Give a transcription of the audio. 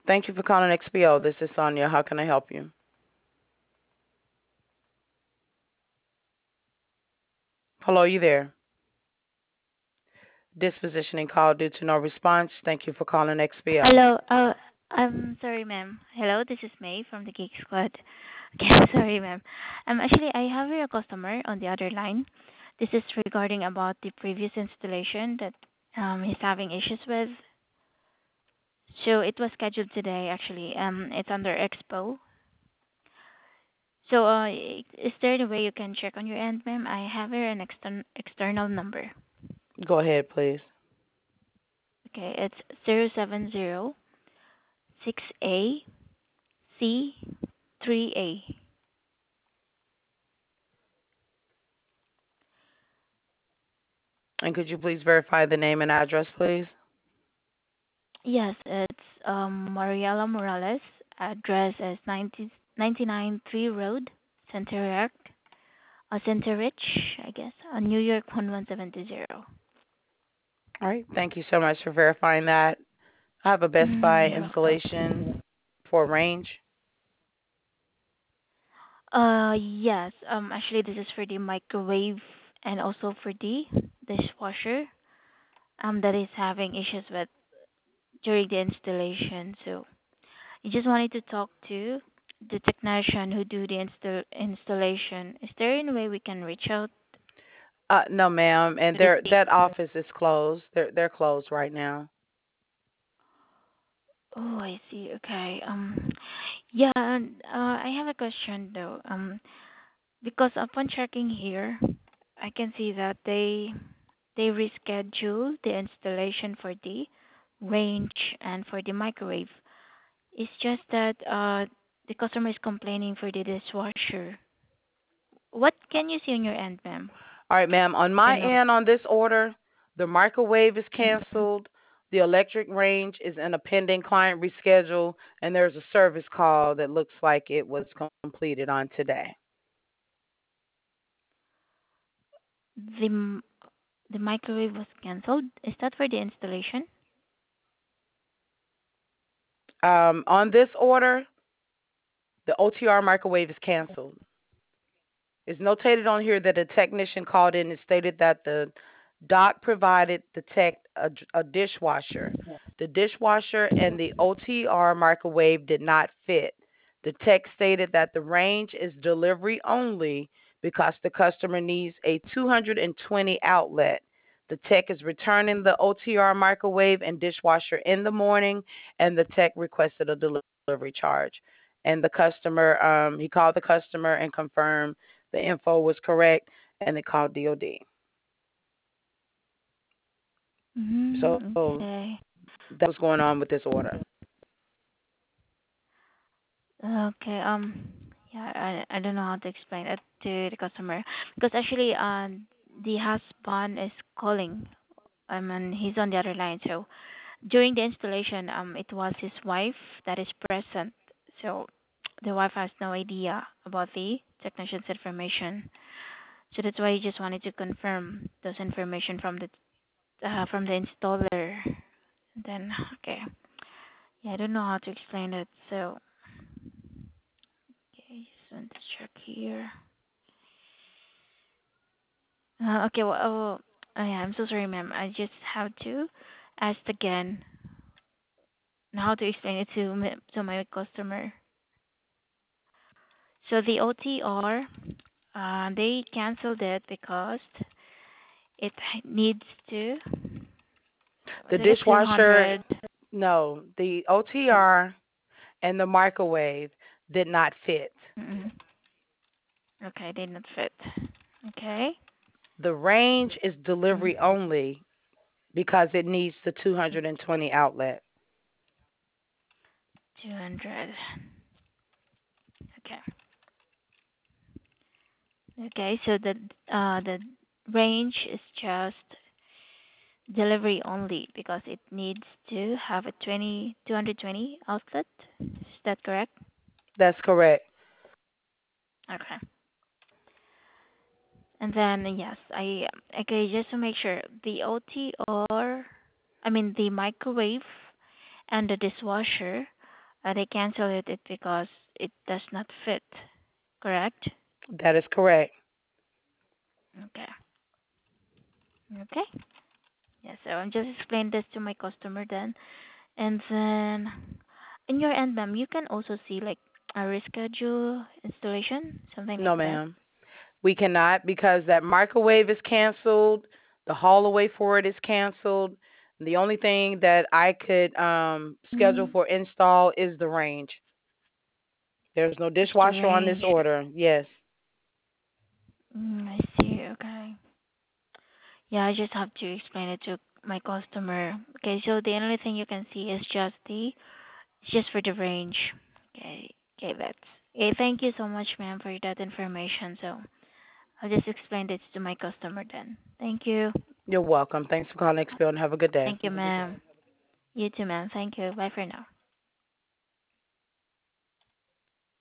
Thank you for calling XPO. This is Sonia. How can I help you? Hello, you there? Dispositioning call due to no response. Thank you for calling XPO. Hello. I'm sorry, ma'am. Hello, this is May from the Geek Squad. Okay, sorry, ma'am. Actually, I have your customer on the other line. This is regarding about the previous installation that he's having issues with. So it was scheduled today, actually. It's under Expo. So, is there any way you can check on your end, ma'am? I have here an external number. Go ahead, please. Okay, it's 070 6AC3A. And could you please verify the name and address, please? Yes, it's Mariela Morales. Address is 99 3 Road, Center Center Rich, I guess, New York 11720. All right. Thank you so much for verifying that. I have a Best Buy You're installation welcome. for range. Yes. Actually, this is for the microwave and also for the dishwasher. That is having issues with during the installation. So you just wanted to talk to the technician who do the installation. Is there any way we can reach out No, ma'am. And to the team? that office is closed. They're closed right now. Oh, I see. Okay. Yeah, and, I have a question though. Because upon checking here, I can see that they reschedule the installation for the range and for the microwave. It's just that the customer is complaining for the dishwasher. What can you see on your end, ma'am? All right, ma'am. On You my know. end, on this order, the microwave is Mhm. canceled. The electric range is in a pending client reschedule, and there's a service call that looks like it was completed on today. The m- the microwave was canceled. Is that for the installation? On this order, the OTR microwave is canceled. It's notated on here that a technician called in and stated that the doc provided the tech a dishwasher. The dishwasher and the OTR microwave did not fit. The tech stated that the range is delivery only because the customer needs a 220 outlet. The tech is returning the OTR microwave and dishwasher in the morning, and the tech requested a delivery charge. And the customer, he called the customer and confirmed the info was correct, and they called DOD. So Okay. that's what's going on with this order. Okay. Yeah, I don't know how to explain it to the customer because actually, the husband is calling. And he's on the other line. So during the installation, it was his wife that is present. So the wife has no idea about the technician's information. So that's why he just wanted to confirm those information from the installer. Then okay, yeah, I don't know how to explain it. So okay, just want to check here. Okay, well, yeah, I'm so sorry, ma'am. I just have to ask again how to explain it to my customer. So the OTR, they canceled it because it needs to, The was it a dishwasher, 200? no, the OTR and the microwave did not fit. Mm-mm. Okay, did not fit. Okay. The range is Mm. delivery only because it needs the 220 outlet. 200. Okay. Okay, so the range is just delivery only because it needs to have a 220 outlet. Is that correct? That's correct. Okay. And then yes, I okay, just to make sure the OTR, I mean the microwave and the dishwasher. They cancel it because it does not fit. Correct? That is correct. Okay. Okay. Yeah. So I'm just explain this to my customer then, and then in your end, ma'am, you can also see like a reschedule installation, something like No, that. ma'am. We cannot because that microwave is canceled. The haul away for it is canceled. The only thing that I could schedule Mm, for install is the range. There's no it's the dishwasher on this range. order. Yes. I see. Okay. Yeah, I just have to explain it to my customer. Okay, so the only thing you can see is just it's just for the range. Okay. Okay, that's okay. Thank you so much, ma'am, for that information. So I'll just explain this to my customer then. Thank you. You're welcome. Thanks for calling XPO and have a good day. Thank you, ma'am. You too, ma'am. Thank you. Bye for now.